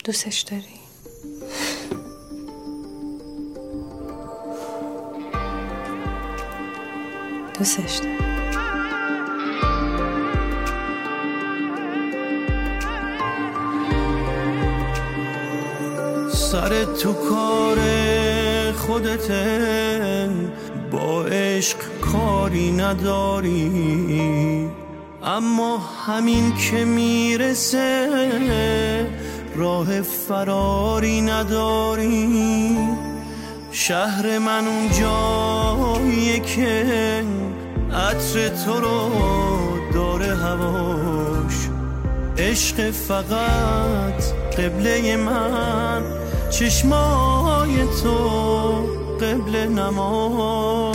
دوستش داری؟ دوستش داری؟ سر تو کار خودته، با عشق کاری نداری، اما همین که میرسه راه فراری نداری. شهر من اون جاییه که عطر تو رو داره هواش، عشق فقط قبله من، چشمای تو قبل نماش.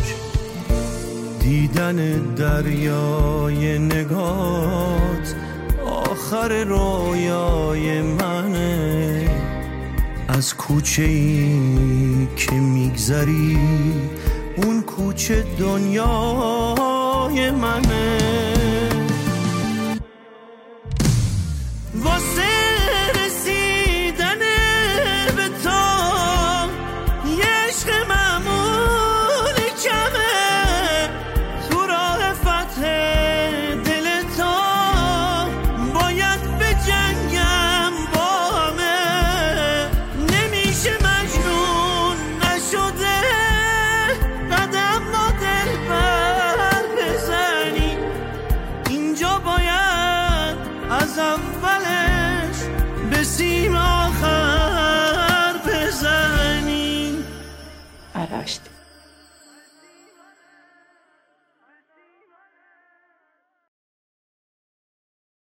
دیدن دریای نگات آخر رویای منه، از کوچه‌ای که میگذری اون کوچه دنیای منه. واسه رسیدن به تو یه عشق معمولی کمه، تو راه فتح دل تو باید به جنگم با همه. نمیشه مجنون نشده قدم با دل بر بزنی، اینجا باید از اولش به سیم آخر بزنی. آراشتی